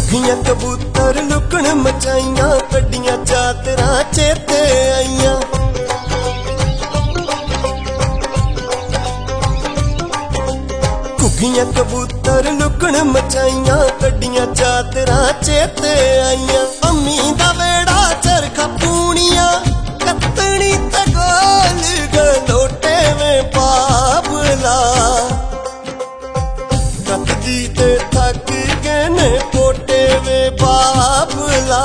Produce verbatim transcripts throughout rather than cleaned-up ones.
घुगियां कबूतर लुकण मचाइयां कड्डियां चादरां चेते आईयां। घुगियां कबूतर लुकण मचाइयां कड्डियां चादरां चेते आईयां। अम्मी दा वेड़ा चरखा पूनियां कत्तनी ते गोल गलोटे में पावला कतदी ते थक गए ने पोटे वे बाबला।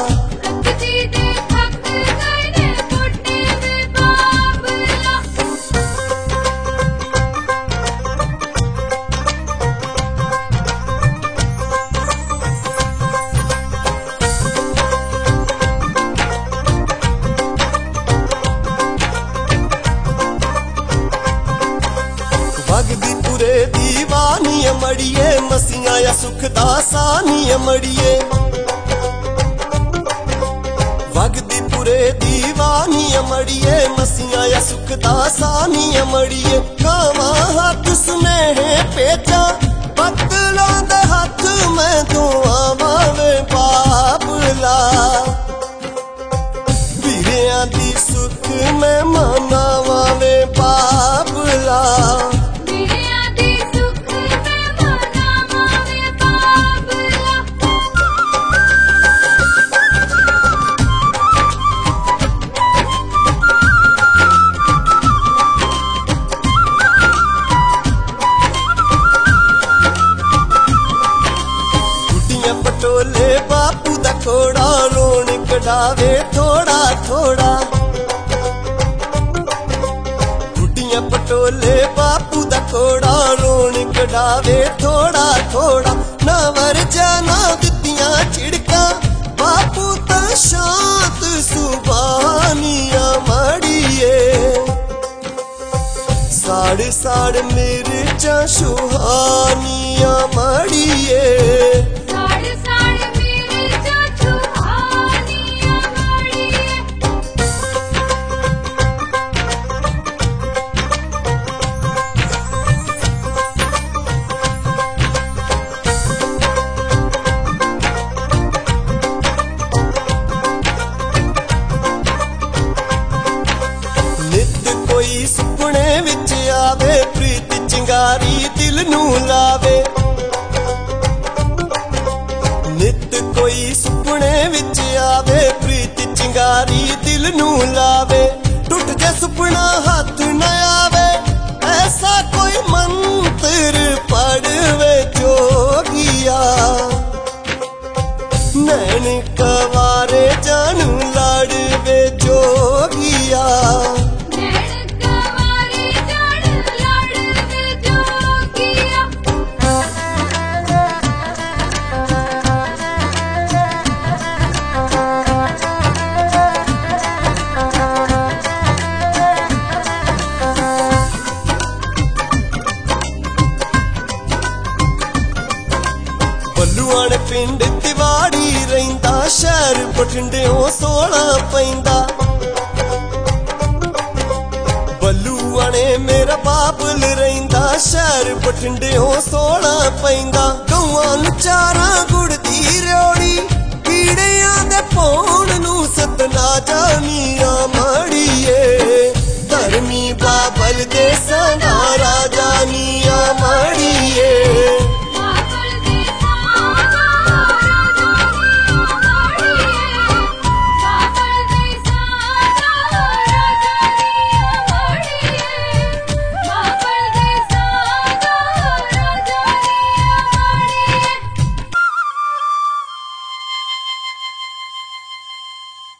भगदी पुरे दीवानी मड़िए मसिया या सुख दा सानी मड़िए। भगदी पुरे दीवानी मड़िए मसिया या सुख दा सानी मड़िए। खावा हाथ स्नेह पेचा बदला दे हाथ में दुआवां वे बाबला। वीरियां दी सुख में मनावा वे बाबला। पटोले बापू दा कोड़ा रोन कढ़ावे थोड़ा थोड़ा। गुड्डियां पटोले बापू दा कोड़ा रोन कढ़ावे थोड़ा थोड़ा। ना वरजा ना दित्तियां झिड़का बापू ता शांत सुबानिया मड़िए। साड़ साड़ मिर्चा सुहानिया मड़िए। कोई सुपने विच आवे प्रीत चिंगारी दिल नू लावे। नित कोई सुपने विच आवे प्रीत चिंगारी दिल नू लावे। टूट जे सुपना हाथ न आवे ऐसा कोई मंत्र पढ़वे जोगिया। नैन कवारे जानू लाड़वे जोगिया। बलुआण पिंड तिवाड़ी रहिंदा शहर बठिंडियों सोला पैंदा। बलुआणे मेरा बाबल रहिंदा शहर बठिंडियों सोला पैंदा। गौआं नूं चारां गुड़ दी रयोड़ी कीड़ियां दे पौण नूं सतना जानिया मड़िए।